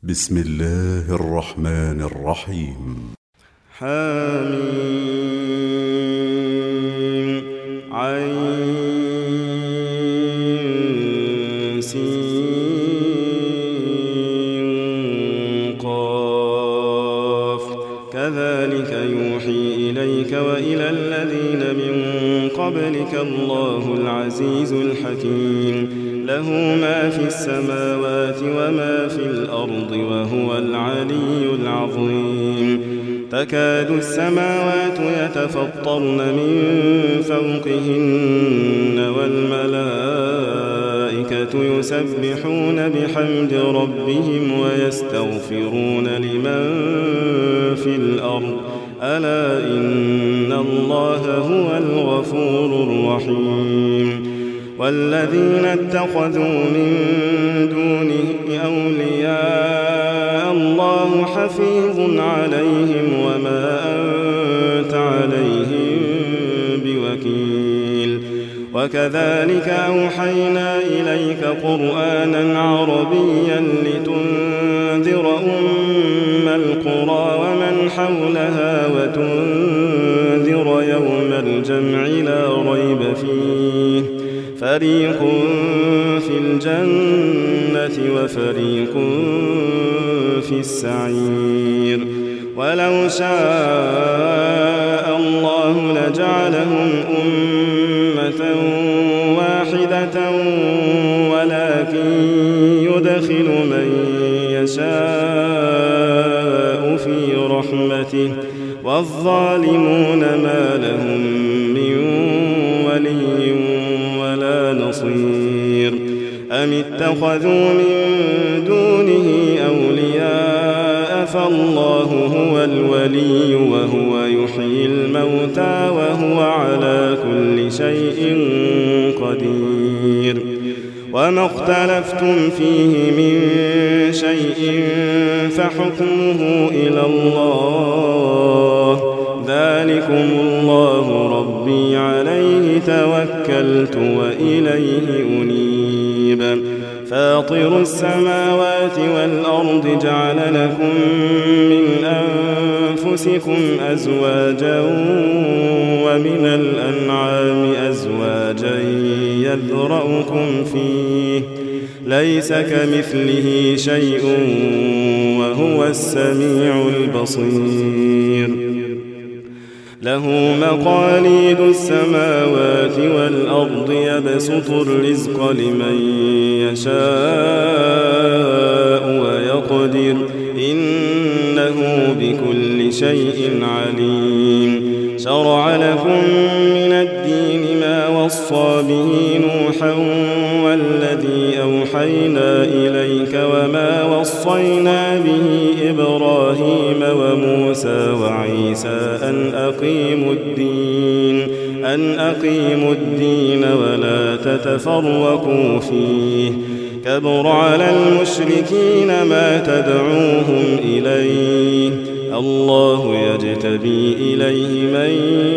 بسم الله الرحمن الرحيم. حميم عين سين قاف كذلك يوحي إليك وإلى الذين من قبلك الله العزيز الحكيم له ما في السماوات وما في الأرض وهو العلي العظيم تكاد السماوات يتفطرن من فوقهن والملائكة يسبحون بحمد ربهم ويستغفرون لمن في الأرض ألا إن الله هو الغفور الرحيم والذين اتخذوا من دونه أولياء الله حفيظ عليهم وما أنت عليهم بوكيل وكذلك أوحينا إليك قرآنا عربيا لتنذر أم القرى ومن حولها وتنذر يوم الجمع لا ريب فيه فريق في الجنة وفريق في السعير ولو شاء الله لجعلهم أمة واحدة ولكن يدخل من يشاء في رحمته والظالمون ما لهم من ولي ولا نصير أم اتخذوا من دونه أولياء فالله هو الولي وهو يحيي الموتى وهو على كل شيء قدير وما اختلفتم فيه من شيء فحكمه إلى الله ذلكم الله ربي عليه توكلت وإليه أنيب فاطر السماوات والأرض جعل لكم من أنفسكم أزواجا ومن الأنعام أزواجا يذرأكم فيه ليس كمثله شيء وهو السميع البصير له مقاليد السماوات والأرض يبسط الرزق لمن يشاء ويقدر إنه بكل شيء عليم شرع لكم من الدين ما وصى به نوحا والذي أوحينا إليك وما وصينا به إبراهيم وموسى وعيسى أن أقيموا الدين ولا تتفرقوا فيه كبر على المشركين ما تدعوهم إليه الله يجتبي إليه من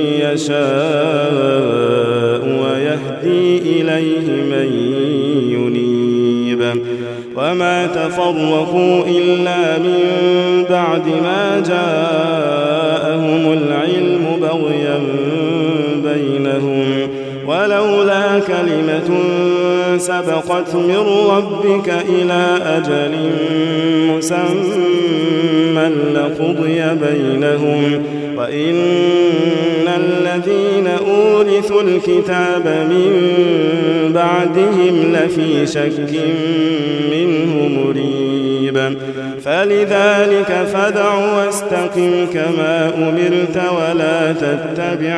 يشاء ويهدي إليه من ينيب وما تفرقوا إلا من بعد ما جاءهم العلم بغيا بينهم ولولا كلمة سبقت من ربك إلى أجل مسمى لقضي بينهم وإن الذين أورثوا الكتاب من بعدهم لفي شك منه مريب فلذلك فادع واستقم كما أمرت ولا تتبع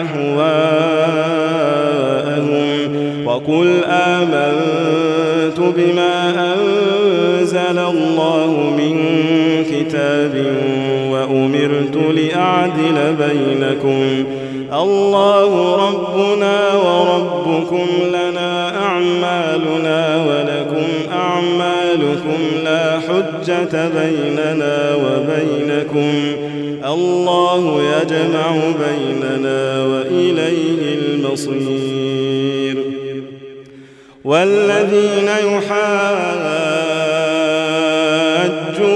أهواءهم وقل آمنت بما أنزل الله من كتاب وأمرت لأعدل بينكم الله ربنا وربكم لنا أعمالنا ولكم أعمالكم لا حجة بيننا وبينكم الله يجمع بيننا وإليه المصير والذين يحاجون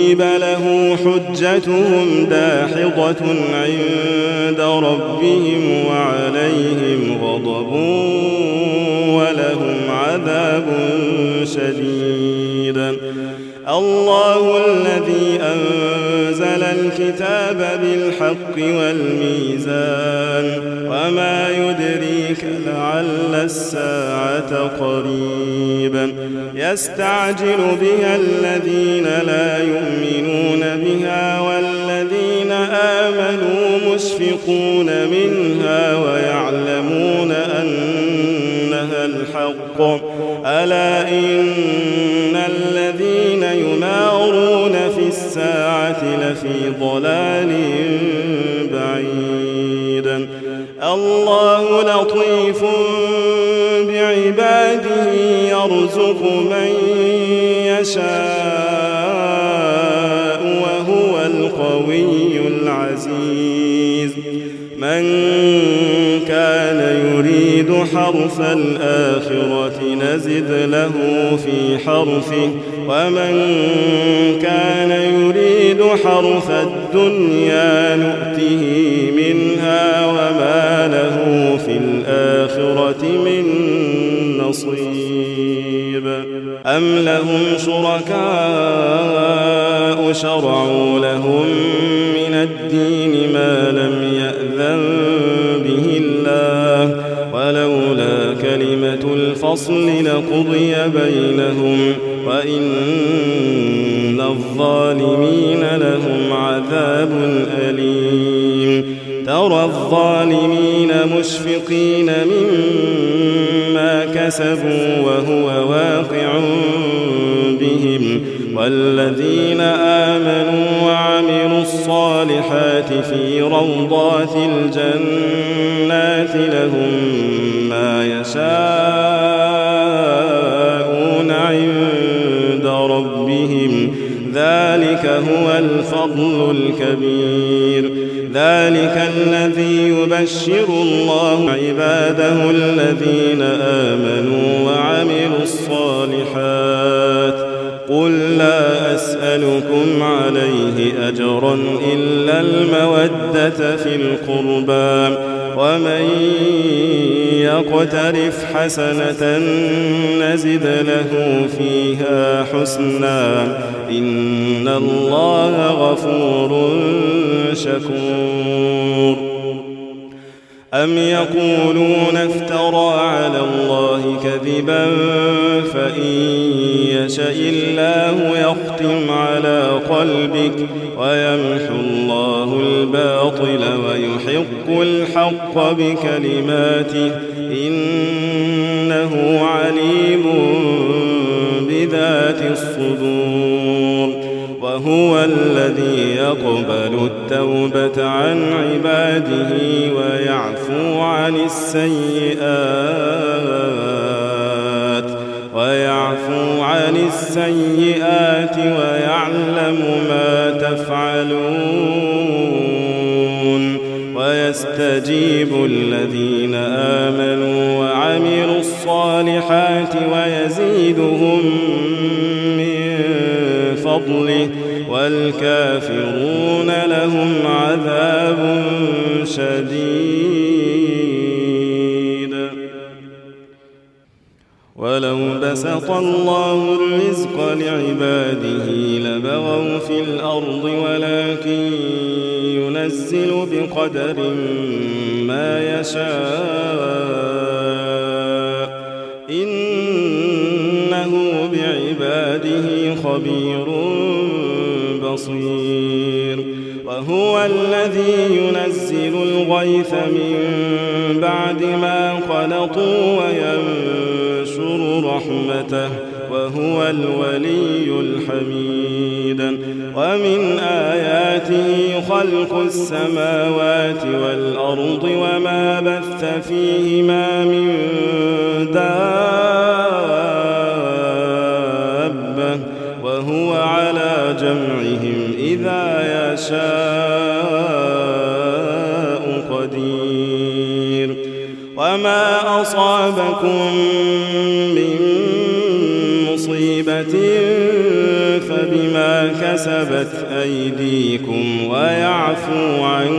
تصيب له حجتهم داحضة عند ربهم وعليهم غضب ولهم عذاب شديد. الله الذي أنزل الكتاب بالحق والميزان وما يدريك لعل الساعة قريبا يستعجل بها الذين لا يؤمنون بها والذين آمنوا مشفقون منها ويعلمون أنها الحق ألا إن الذين يمارون في الساعة لفي ضلال بعيد. الله لطيف بعباده يرزق من يشاء وهو القوي العزيز. من كان يريد حرث الآخرة نزد له في حرثه ومن كان يريد حرث الدنيا نؤته منها وما له في الآخرة من نصيب. أم لهم شركاء شرعوا لهم من الدين ما لم يأذن به الله ولولا كلمة الفصل لقضي بينهم وإن الظالمين لهم عذاب أليم. ترى الظالمين مشفقين مما كسبوا وهو واقع بهم والذين آمنوا وعملوا الصالحات في روضات الجنات لهم ما يشاءون عند ربهم ذلك هو الفضل الكبير. ذلك الذي يبشر الله عباده الذين آمنوا وعملوا الصالحات. قل لا أسألكم عليه أجرا إلا المودة في القربى ومن يقترف حسنة نزد له فيها حسنا إن الله غفور شكور. أم يقولون افترى على الله كذبا فإن يشأ الله يختم على قلبك ويمحو الله الباطل ويحق الحق بكلماته إنه عليم بذات الصدور. وهو الذي يقبل التوبة عن عباده ويعفو عن السيئات ويعلم ما تفعلون. ويستجيب الذين آمنوا وعملوا الصالحات ويزيدهم من فضله والكافرون لهم عذاب شديد. ولو بسط الله الرزق لعباده لبغوا في الأرض ولكن ينزل بقدر ما يشاء إنه بعباده خبير بصير. وهو الذي ينزل الغيث من بعد ما قنطوا وينشر رحمته وهو الولي الحميد. ومن آياته خلق السماوات والأرض وما بث فيهما من دابة وهو على جمعهم إذا يشاء قدير. وما أصابكم من مصيبة فبإذن بما كسبت أيديكم ويعفو عن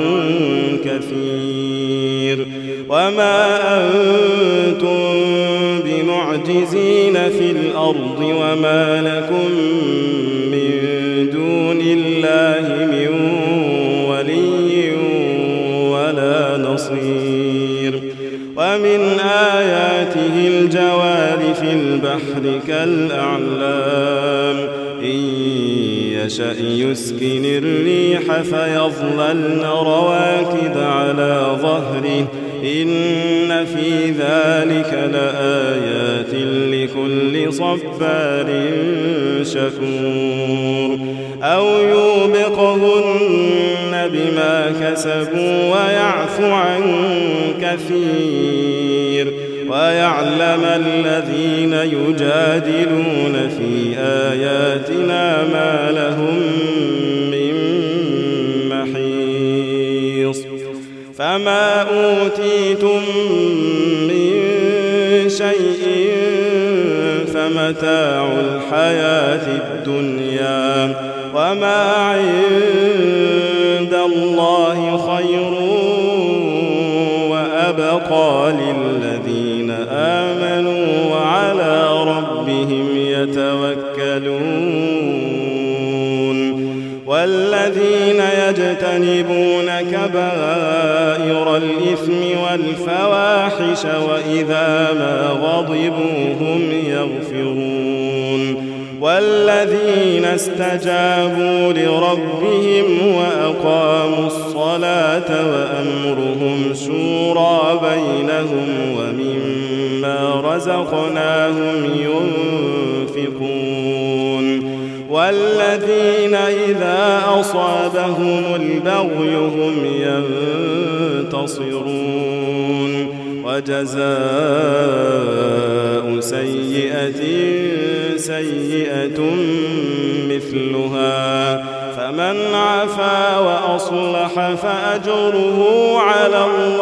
كثير. وما أنتم بمعجزين في الأرض وما لكم من دون الله من ولي ولا نصير. ومن آياته الجوار في البحر كالأعلام إن يشأ يسكن الريح فيظللن رواكد على ظهره إن في ذلك لآيات لكل صبار شكور. أو يوبقهن بما كسبوا ويعفو عن كثير ويعلم الذين يجادلون في آياتنا ما لهم من محيص. فما أوتيتم من شيء فمتاع الحياة الدنيا وما عند الله خير وأبقى للذين آمنوا وعلى ربهم يتوكلون. والذين يجتنبون كبائر الإثم والفواحش وإذا ما غضبوا هم يغفرون. والذين استجابوا لربهم وأقاموا الصلاة وأمرهم شورى بينهم ومما رزقناهم ينفقون. والذين إذا أصابهم البغي هم ينتصرون. وجزاء سيئة سيئة مثلها فمن عفا وأصلح فأجره على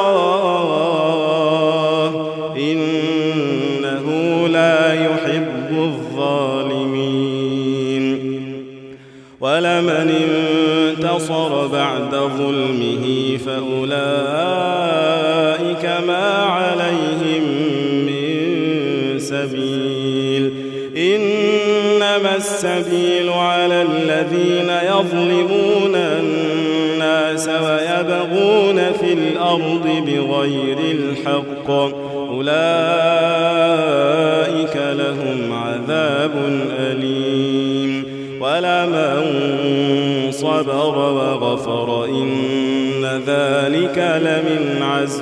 الله إنه لا يحب الظالمين. ولمن انتصر بعد ظلمه فأولئك ما عليهم من سبيل إنما السبيل على الذين يظلمون الناس ويبغون في الأرض بغير الحق أولئك لهم عذاب أليم. ولمن صبر وغفر إن ذلك لمن عزم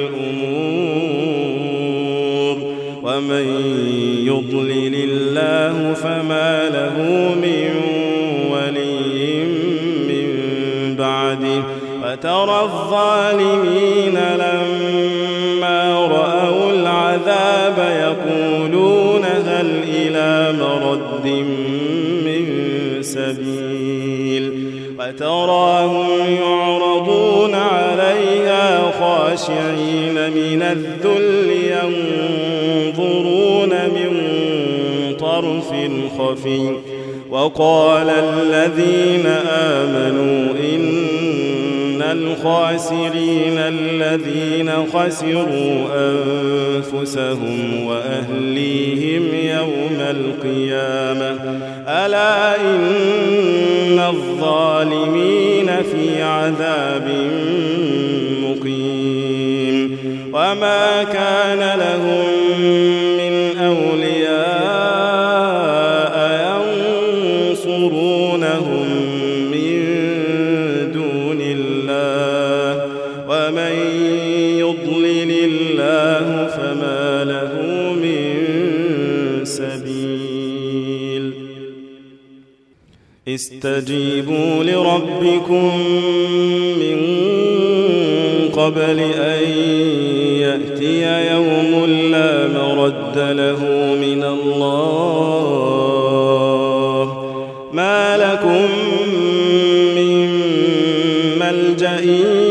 الأمور. ومن يضلل الله فما له من ولي من بعده. وترى الظالمين لما رأوا العذاب يقولون هل إلى مرد من سبيل. وتراهم يعرضون عليها خاشعين من الذل ينظرون من طرف خفي. وقال الذين آمنوا إن الخاسرين الذين خسروا أنفسهم وأهليهم يوم القيامة ألا إن الظالمين في عذاب مقيم. وما كان لهم من أولياء ينصرونهم من دون الله ومن يضلل الله فما له من سبيل. استجيبوا لربكم من قبل أن يأتي يوم لا مرد له من الله ما لكم من ملجأ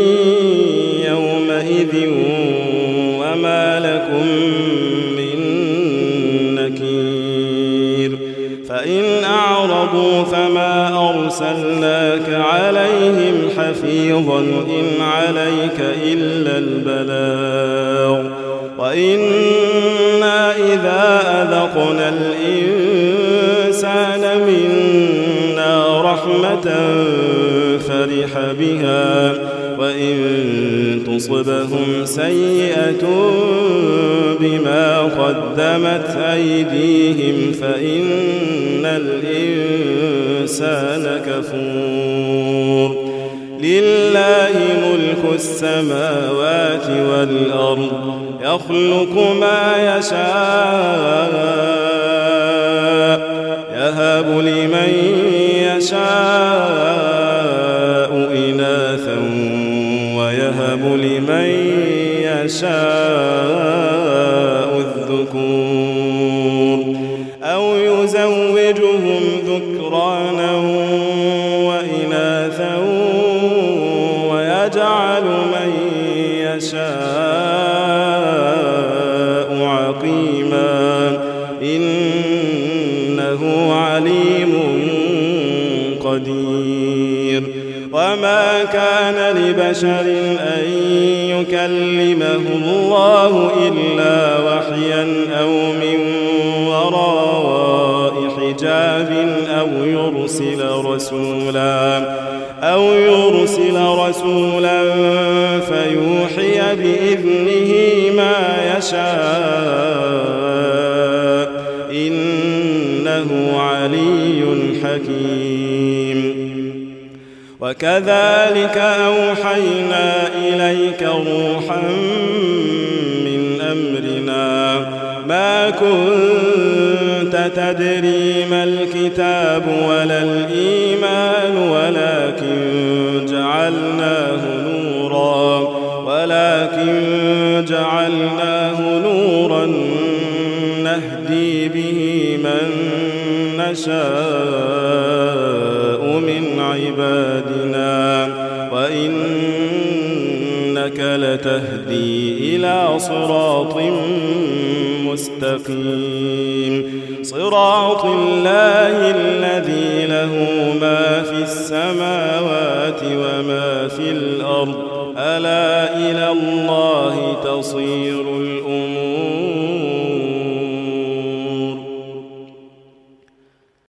يومئذ وما لكم من نكير. فإن أعرضوا فما أرسلناك عليهم حفيظا إن عليك إلا البلاغ وإنا إذا أذقنا الإنسان منا رحمة فرح بها وإن تصبهم سيئة بما قدمت أيديهم فإن الإنسان كفور لله ملك السماوات والأرض يخلق ما يشاء يهب لمن يشاء إناثا ويهب لمن يشاء الذكور أو يزوجهم ذكرانا وإناثا ويجعل من يشاء عقيما إنه عليم قدير وما كان لبشر أن يكلمه الله إلا وحيا أو من وراء حجاب أو يرسل رسولا فيوحي بإذنه ما يشاء إنه علي حكيم وكذلك أوحينا إليك روحا من أمرنا ما كنت تدري ما الكتاب ولا الإيمان ولكن جعلناه نورا نهدي به من نشاء من عبادنا وإنك لتهدي إلى صراط مستقيم صراط الله الذي له ما في السماوات وما في الأرض ألا إلى الله تصير الأمور